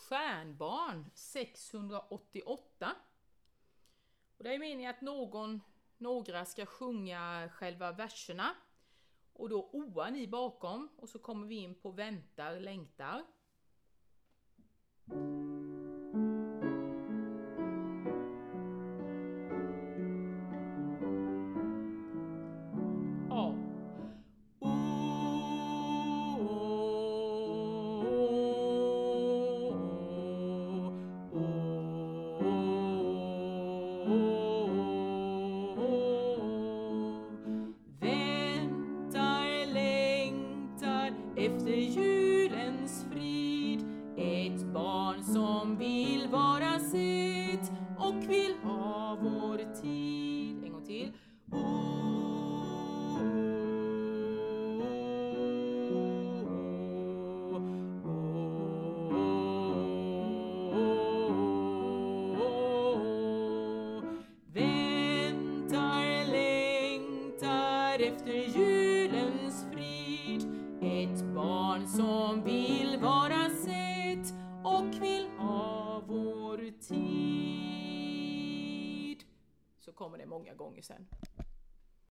Stjärnbarn 688. Och det är meningen att några ska sjunga själva verserna. Och då oar ni bakom och så kommer vi in på väntar, längtar. Efter julens frid, ett barn som vill vara sett och vill ha vår tid. En gång till. Väntar, längtar efter julens frid, ett barn som vill vara sett och vill ha vår tid. Så kommer det många gånger sen.